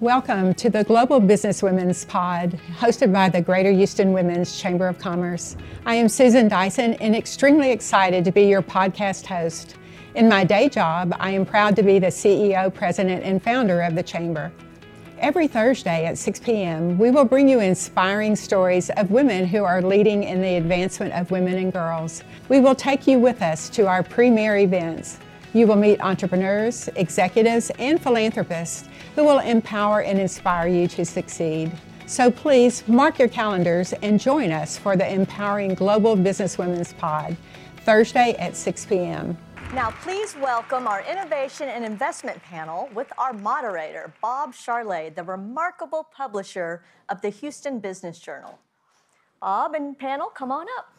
Welcome to the Global Business Women's Pod, hosted by the Greater Houston Women's Chamber of Commerce. I am Susan Dyson and extremely excited to be your podcast host. In my day job, I am proud to be the CEO, President, and founder of the Chamber. Every Thursday at 6 p.m., we will bring you inspiring stories of women who are leading in the advancement of women and girls. We will take you with us to our premier events. You will meet entrepreneurs, executives, and philanthropists who will empower and inspire you to succeed. So please mark your calendars and join us for the Empowering Global Business Women's Pod, Thursday at 6 p.m. Now, please welcome our Innovation and Investment panel with our moderator, Bob Charlet, the remarkable publisher of the Houston Business Journal. Bob and panel, come on up.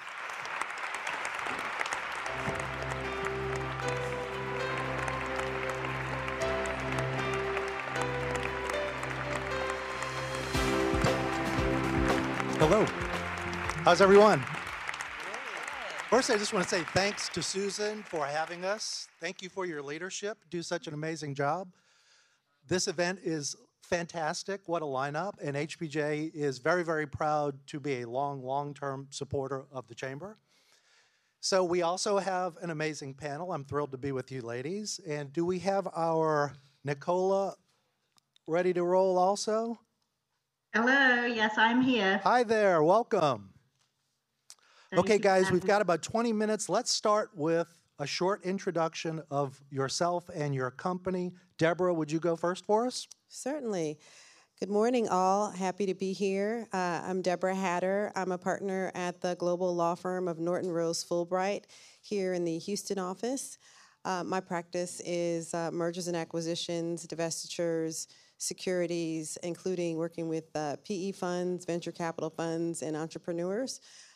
Hello. How's everyone? First, I just want to say thanks to Susan for having us. Thank you for your leadership. You do such an amazing job. This event is fantastic. What a lineup. And HBJ is very, very proud to be a long-term supporter of the Chamber. So we also have an amazing panel. I'm thrilled to be with you ladies. And do we have our Nicola ready to roll also? Hello, yes, I'm here. Hi there, welcome. Thank Okay, you guys, for we've having got about 20 minutes. Let's start with a short introduction of yourself and your company. Deborah, would you go first for us? Certainly. Good morning, all. Happy to be here. I'm Deborah Hatter. I'm a partner at the global law firm of Norton Rose Fulbright here in the Houston office. My practice is mergers and acquisitions, divestitures, securities, including working with PE funds, venture capital funds, and entrepreneurs.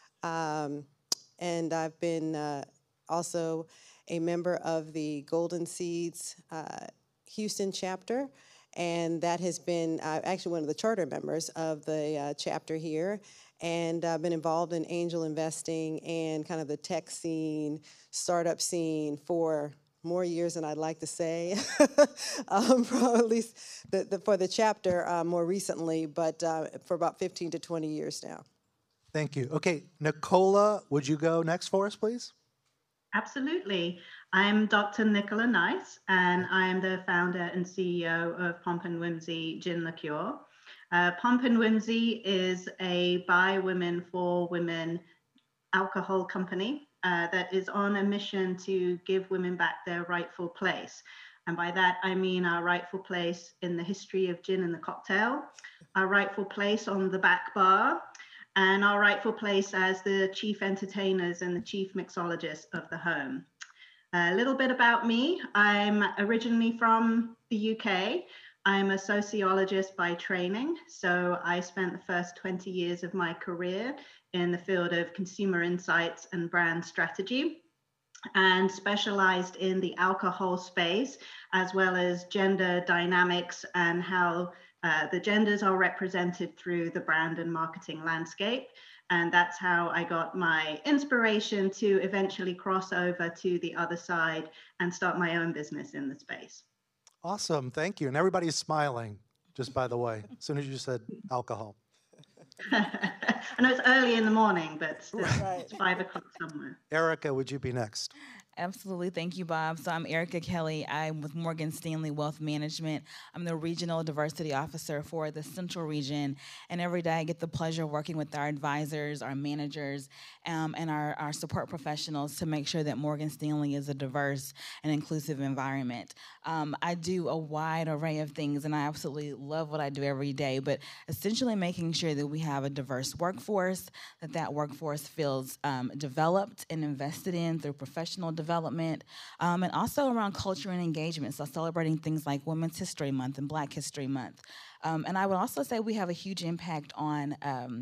And I've been also a member of the Golden Seeds Houston chapter, and that has been actually one of the charter members of the chapter here. And I've been involved in angel investing and kind of the tech scene, startup scene for more years than I'd like to say, for at least for the chapter more recently, but for about 15 to 20 years now. Thank you. Okay, Nicola, would you go next for us, please? Absolutely. I'm Dr. Nicola Nice, and I am the founder and CEO of Pomp & Whimsy Gin Liqueur. Pomp & Whimsy is a by women, for women alcohol company that is on a mission to give women back their rightful place. And by that, I mean our rightful place in the history of gin and the cocktail, our rightful place on the back bar, and our rightful place as the chief entertainers and the chief mixologists of the home. A little bit about me. I'm originally from the UK. I'm a sociologist by training, so I spent the first 20 years of my career in the field of consumer insights and brand strategy, and specialized in the alcohol space, as well as gender dynamics and how the genders are represented through the brand and marketing landscape. And that's how I got my inspiration to eventually cross over to the other side and start my own business in the space. Awesome, thank you. And everybody's smiling, just by the way, as soon as you said alcohol. I know it's early in the morning, but still, it's 5 o'clock somewhere. Erica, would you be next? Absolutely. Thank you, Bob. So I'm Erica Kelly. I'm with Morgan Stanley Wealth Management. I'm the Regional Diversity Officer for the Central Region. And every day I get the pleasure of working with our advisors, our managers, and our support professionals to make sure that Morgan Stanley is a diverse and inclusive environment. I do a wide array of things, and I absolutely love what I do every day, but essentially making sure that we have a diverse workforce, that workforce feels developed and invested in through professional development, and also around culture and engagement, so celebrating things like Women's History Month and Black History Month. And I would also say we have a huge impact on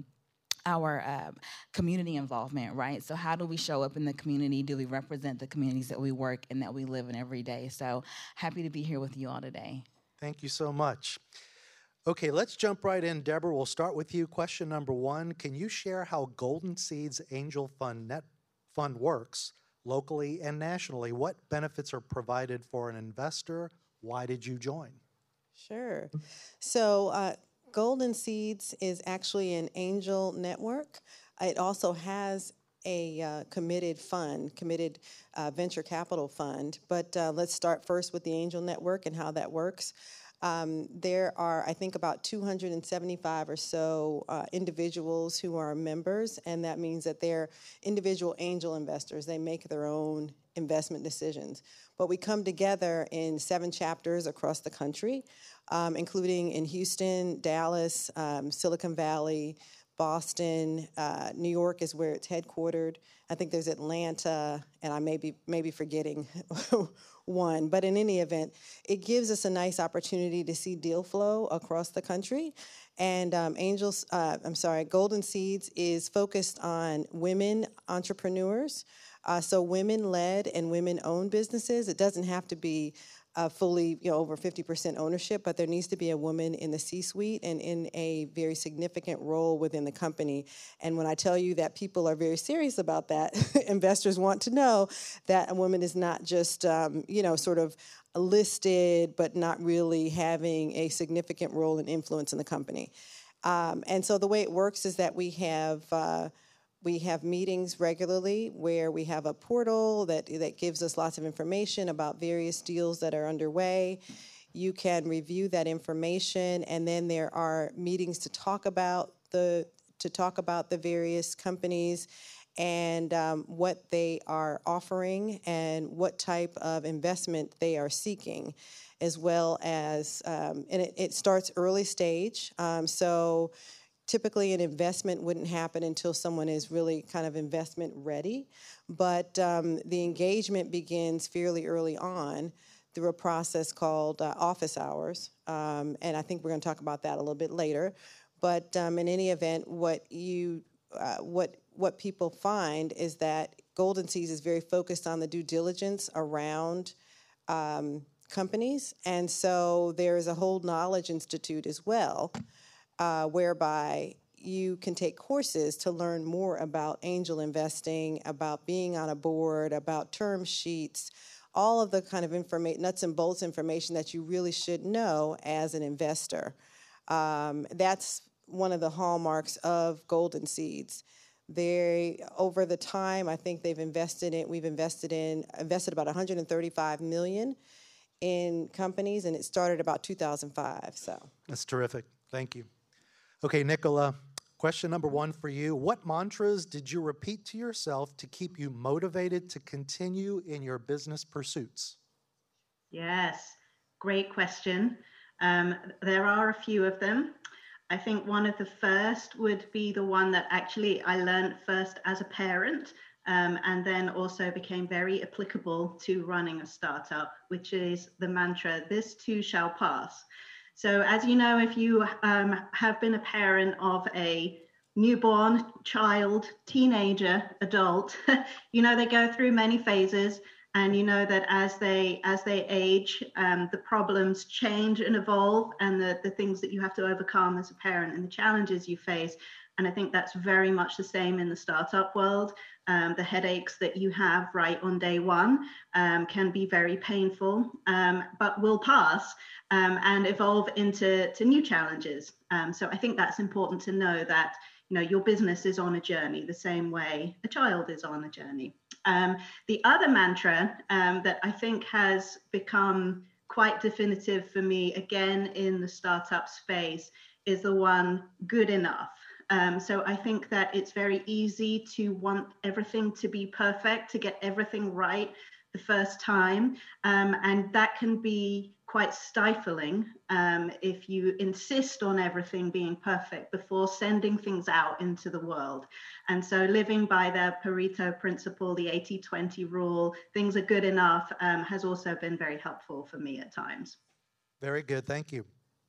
our community involvement, right? So how do we show up in the community? Do we represent the communities that we work and that we live in every day? So happy to be here with you all today. Thank you so much. Okay, let's jump right in. Deborah, we'll start with you. Question number 1, can you share how Golden Seeds Angel Fund works locally and nationally? What benefits are provided for an investor? Why did you join? Sure. So Golden Seeds is actually an angel network. It also has a committed venture capital fund. But let's start first with the angel network and how that works. There are, I think, about 275 or so individuals who are members, and that means that they're individual angel investors. They make their own investment decisions. But we come together in 7 chapters across the country, including in Houston, Dallas, Silicon Valley, Boston, New York is where it's headquartered. I think there's Atlanta, and I may be forgetting one. But in any event, it gives us a nice opportunity to see deal flow across the country. And Golden Seeds is focused on women entrepreneurs. So women-led and women-owned businesses. It doesn't have to be fully, over 50% ownership, but there needs to be a woman in the C-suite and in a very significant role within the company. And when I tell you that people are very serious about that, investors want to know that a woman is not just, sort of listed, but not really having a significant role and influence in the company. And so the way it works is that we have meetings regularly where we have a portal that gives us lots of information about various deals that are underway. You can review that information, and then there are meetings to talk about the various companies and what they are offering and what type of investment they are seeking, as well as and it starts early stage. So typically, an investment wouldn't happen until someone is really kind of investment ready, but the engagement begins fairly early on through a process called office hours, and I think we're going to talk about that a little bit later. But in any event, what people find is that Golden Seeds is very focused on the due diligence around companies, and so there is a whole knowledge institute as well, whereby you can take courses to learn more about angel investing, about being on a board, about term sheets, all of the kind of nuts and bolts information that you really should know as an investor. That's one of the hallmarks of Golden Seeds. Over the time, I think we've invested about $135 million in companies, and it started about 2005. So that's terrific. Thank you. Okay, Nicola, question number 1 for you. What mantras did you repeat to yourself to keep you motivated to continue in your business pursuits? Yes, great question. There are a few of them. I think one of the first would be the one that actually I learned first as a parent, and then also became very applicable to running a startup, which is the mantra, "This too shall pass." So as you know, if you have been a parent of a newborn child, teenager, adult, you know they go through many phases, and you know that as they age, the problems change and evolve, and the things that you have to overcome as a parent and the challenges you face. And I think that's very much the same in the startup world. The headaches that you have right on day one can be very painful, but will pass and evolve into new challenges. So I think that's important to know that your business is on a journey the same way a child is on a journey. The other mantra that I think has become quite definitive for me, again in the startup space, is the one, "Good enough." So I think that it's very easy to want everything to be perfect, to get everything right the first time. And that can be quite stifling if you insist on everything being perfect before sending things out into the world. And so living by the Pareto principle, the 80-20 rule, things are good enough, has also been very helpful for me at times. Very good. Thank you.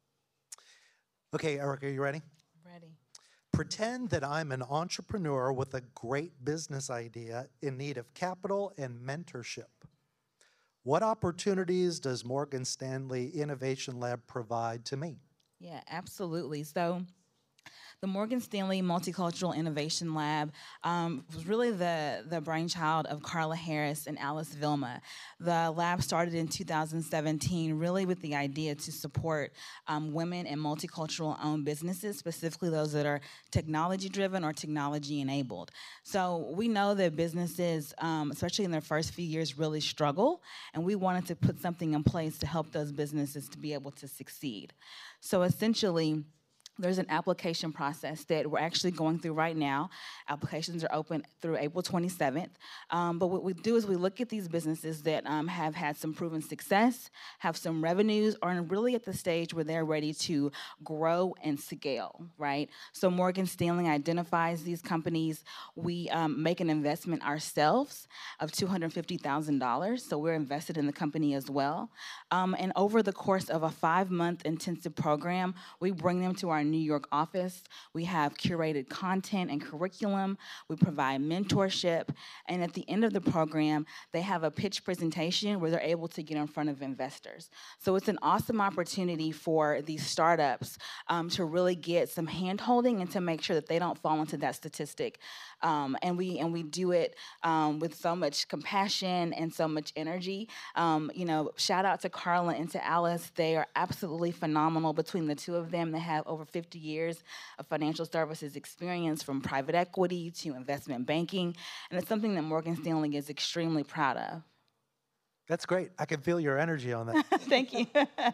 Okay, Erica, are you ready? Ready. Pretend that I'm an entrepreneur with a great business idea in need of capital and mentorship. What opportunities does Morgan Stanley Innovation Lab provide to me? Yeah, absolutely. So The Morgan Stanley Multicultural Innovation Lab was really the brainchild of Carla Harris and Alice Vilma. The lab started in 2017 really with the idea to support women and multicultural-owned businesses, specifically those that are technology-driven or technology-enabled. So we know that businesses, especially in their first few years, really struggle, and we wanted to put something in place to help those businesses to be able to succeed. So essentially, there's an application process that we're actually going through right now. Applications are open through April 27th. But what we do is we look at these businesses that have had some proven success, have some revenues, are really at the stage where they're ready to grow and scale, right? So Morgan Stanley identifies these companies. We make an investment ourselves of $250,000. So we're invested in the company as well. And over the course of a 5-month intensive program, we bring them to our New York office. We have curated content and curriculum. We provide mentorship. And at the end of the program, they have a pitch presentation where they're able to get in front of investors. So it's an awesome opportunity for these startups to really get some hand-holding and to make sure that they don't fall into that statistic. And we do it with so much compassion and so much energy. Shout out to Carla and to Alice. They are absolutely phenomenal. Between the two of them, they have over 50 years of financial services experience, from private equity to investment banking, and it's something that Morgan Stanley is extremely proud of. That's great. I can feel your energy on that. Thank you.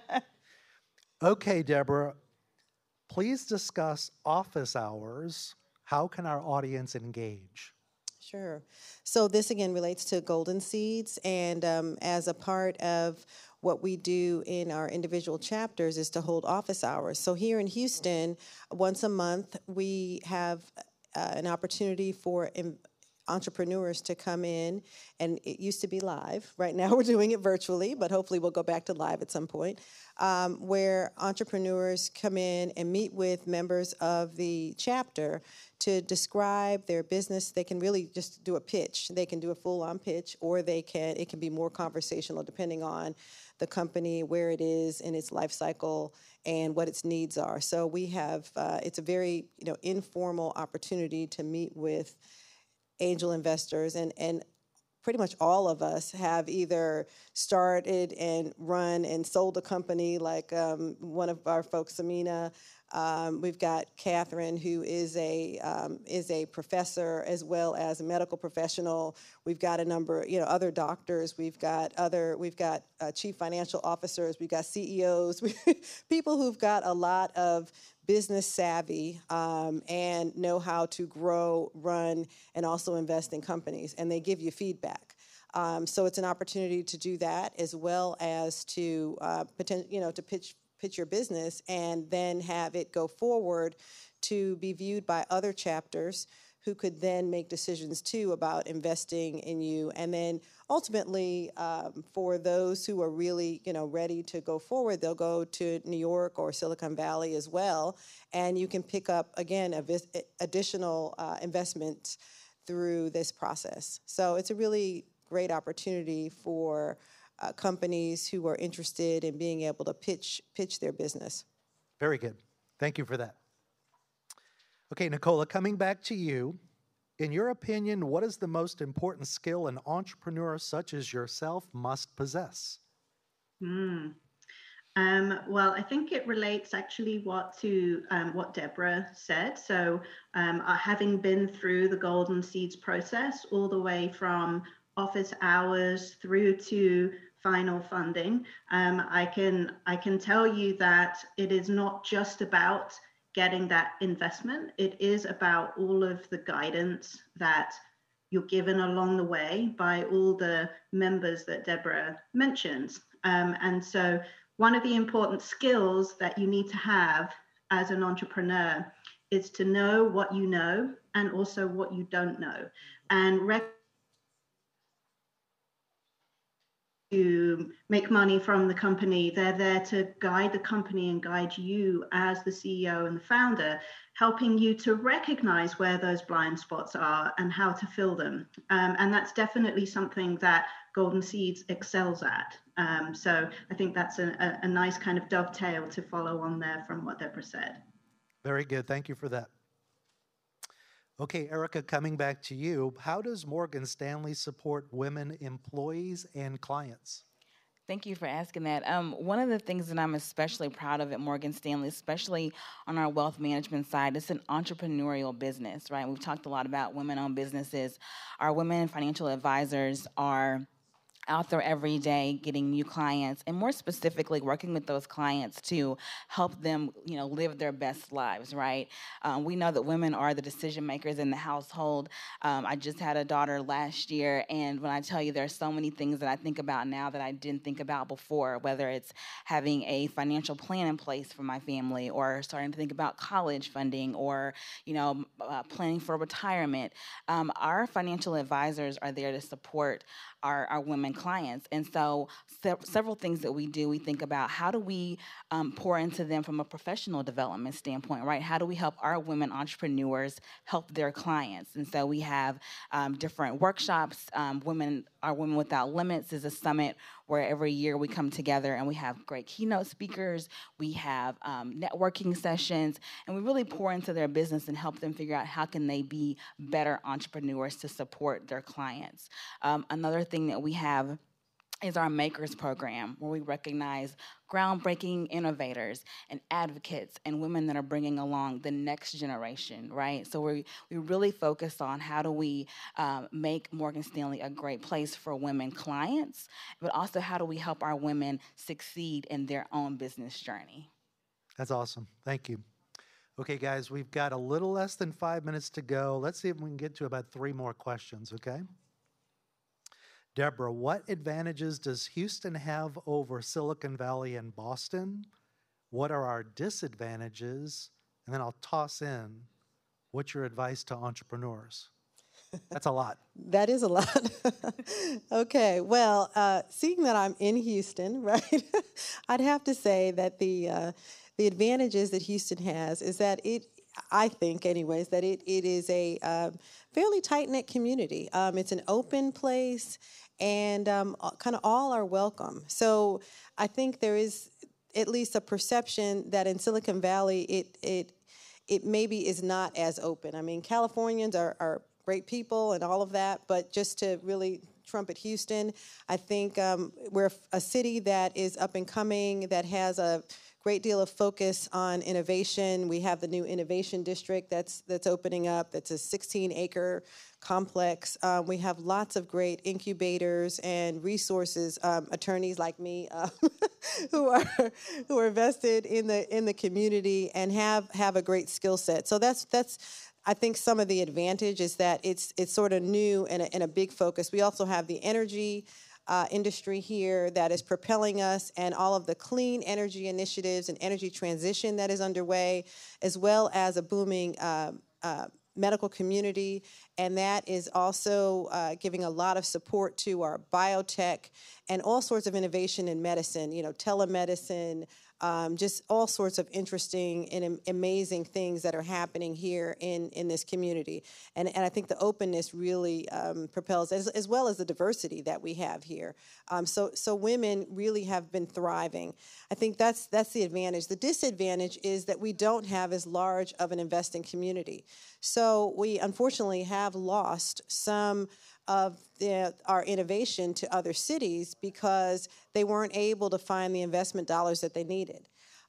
Okay, Deborah, please discuss office hours. How can our audience engage? Sure. So this again relates to Golden Seeds, and as a part of what we do in our individual chapters is to hold office hours. So here in Houston, once a month, we have an opportunity for entrepreneurs to come in, and it used to be live. Right now we're doing it virtually, but hopefully we'll go back to live at some point, where entrepreneurs come in and meet with members of the chapter to describe their business. They can really just do a pitch. They can do a full-on pitch, or it can be more conversational depending on the company, where it is in its life cycle, and what its needs are. So we have, it's a very informal opportunity to meet with angel investors, and pretty much all of us have either started and run and sold a company, like one of our folks, Samina. We've got Catherine, who is a professor as well as a medical professional. We've got a number, other doctors. We've got chief financial officers. We've got CEOs. People who've got a lot of business savvy and know how to grow, run, and also invest in companies, and they give you feedback. So it's an opportunity to do that, as well as to to pitch your business, and then have it go forward to be viewed by other chapters who could then make decisions too about investing in you. And then ultimately, for those who are really ready to go forward, they'll go to New York or Silicon Valley as well, and you can pick up again additional investment through this process. So it's a really great opportunity for companies who are interested in being able to pitch their business. Very good. Thank you for that. Okay, Nicola, coming back to you. In your opinion, what is the most important skill an entrepreneur such as yourself must possess? Well, I think it relates actually what Deborah said. So having been through the Golden Seeds process, all the way from office hours through to final funding, I can tell you that it is not just about getting that investment. It is about all of the guidance that you're given along the way by all the members that Deborah mentions. And so one of the important skills that you need to have as an entrepreneur is to know what you know and also what you don't know, and to make money from the company. They're there to guide the company and guide you as the CEO and the founder, helping you to recognize where those blind spots are and how to fill them. And that's definitely something that Golden Seeds excels at. So I think that's a nice kind of dovetail to follow on there from what Deborah said. Very good. Thank you for that. Okay, Erica, coming back to you, how does Morgan Stanley support women employees and clients? Thank you for asking that. One of the things that I'm especially proud of at Morgan Stanley, especially on our wealth management side, it's an entrepreneurial business, right? We've talked a lot about women-owned businesses. Our women financial advisors are out there every day getting new clients, and more specifically working with those clients to help them live their best lives, right? We know that women are the decision makers in the household. I just had a daughter last year, and when I tell you there's so many things that I think about now that I didn't think about before, whether it's having a financial plan in place for my family, or starting to think about college funding, or planning for retirement. Our financial advisors are there to support our women clients. And so several things that we do, we think about how do we pour into them from a professional development standpoint, right? How do we help our women entrepreneurs help their clients? And so we have different workshops. Our Women Without Limits is a summit where every year we come together and we have great keynote speakers, we have networking sessions, and we really pour into their business and help them figure out how can they be better entrepreneurs to support their clients. Another thing that we have is our Makers program, where we recognize groundbreaking innovators and advocates and women that are bringing along the next generation, right? So we really focus on how do we make Morgan Stanley a great place for women clients, but also how do we help our women succeed in their own business journey. That's awesome. Thank you. Okay, guys, we've got a little less than 5 minutes to go. Let's see if we can get to about 3 more questions, okay? Deborah, what advantages does Houston have over Silicon Valley and Boston? What are our disadvantages? And then I'll toss in, what's your advice to entrepreneurs? That's a lot. That is a lot. Okay, well, seeing that I'm in Houston, right, I'd have to say that the advantages that Houston has is that I think anyways, that it is a fairly tight-knit community. It's an open place, and kind of all are welcome. So I think there is at least a perception that in Silicon Valley, it maybe is not as open. I mean, Californians are great people and all of that, but just to really trumpet Houston, I think we're a city that is up and coming, that has a great deal of focus on innovation. We have the new innovation district that's opening up. That's a 16-acre complex. We have lots of great incubators and resources, attorneys like me who are vested in the community and have a great skill set. So that's I think some of the advantage is that it's sort of new and a big focus. We also have the energy industry here that is propelling us, and all of the clean energy initiatives and energy transition that is underway, as well as a booming medical community, and that is also giving a lot of support to our biotech and all sorts of innovation in medicine, telemedicine, just all sorts of interesting and amazing things that are happening here in this community. And I think the openness really propels, as well as the diversity that we have here. So women really have been thriving. I think that's the advantage. The disadvantage is that we don't have as large of an investing community. So we unfortunately have lost some of our innovation to other cities because they weren't able to find the investment dollars that they needed.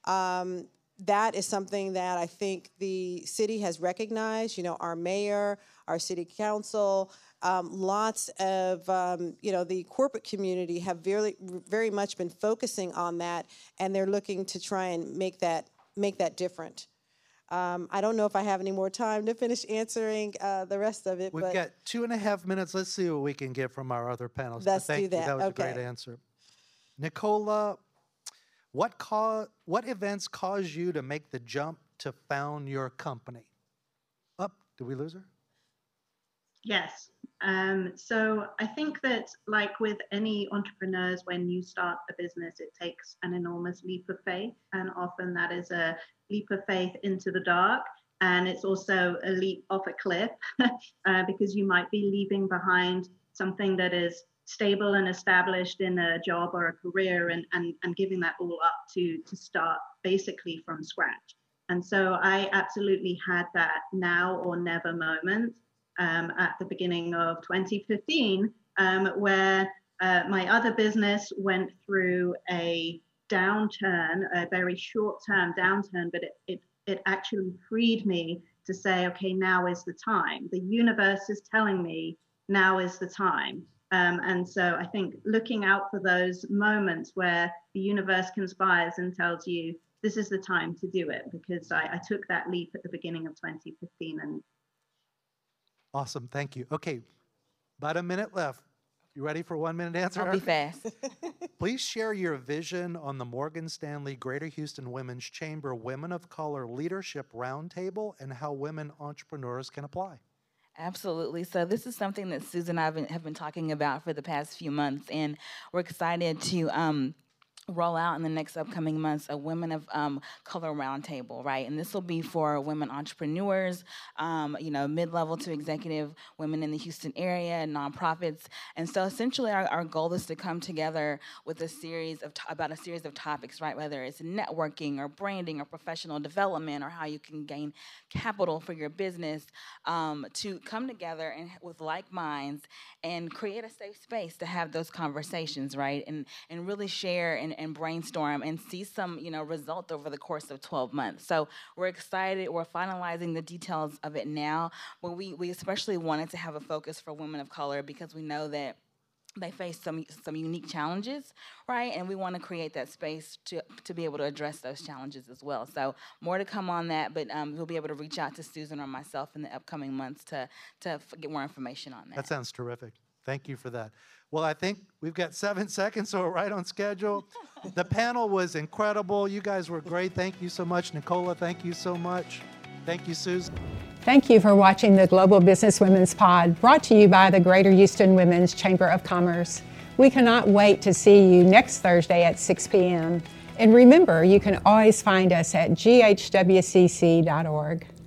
That is something that I think the city has recognized. Our mayor, our city council, lots of the corporate community have very, very much been focusing on that, and they're looking to try and make that different. I don't know if I have any more time to finish answering the rest of it. We've got 2.5 minutes. Let's see what we can get from our other panelists. Let's do that. That was a great answer. Nicola, what events caused you to make the jump to found your company? Did we lose her? Yes. So I think that, like with any entrepreneurs, when you start a business, it takes an enormous leap of faith. And often that is a leap of faith into the dark. And it's also a leap off a cliff because you might be leaving behind something that is stable and established in a job or a career and giving that all up to start basically from scratch. And so I absolutely had that now or never moment at the beginning of 2015, where my other business went through a downturn, a very short-term downturn, but it actually freed me to say, okay, now is the time. The universe is telling me now is the time. And so I think looking out for those moments where the universe conspires and tells you, this is the time to do it, because I took that leap at the beginning of 2015. And Awesome, thank you. Okay, about a minute left. You ready for 1 minute answer? I'll be fast. Please share your vision on the Morgan Stanley Greater Houston Women's Chamber Women of Color Leadership Roundtable and how women entrepreneurs can apply. Absolutely. So this is something that Susan and I have been talking about for the past few months, and we're excited to roll out in the next upcoming months a Women of Color Roundtable, right? And this will be for women entrepreneurs, mid-level to executive women in the Houston area, nonprofits. And so essentially our goal is to come together with a series of topics, right? Whether it's networking or branding or professional development or how you can gain capital for your business, to come together and with like minds and create a safe space to have those conversations, right? And really share and brainstorm and see some, result over the course of 12 months. So we're excited. We're finalizing the details of it now, but we especially wanted to have a focus for women of color because we know that they face some unique challenges, right? And we want to create that space to be able to address those challenges as well. So more to come on that, but you'll be able to reach out to Susan or myself in the upcoming months to get more information on that. That sounds terrific. Thank you for that. Well, I think we've got 7 seconds, so we're right on schedule. The panel was incredible. You guys were great. Thank you so much. Nicola, thank you so much. Thank you, Susan. Thank you for watching the Global Business Women's Pod, brought to you by the Greater Houston Women's Chamber of Commerce. We cannot wait to see you next Thursday at 6 p.m. And remember, you can always find us at ghwcc.org.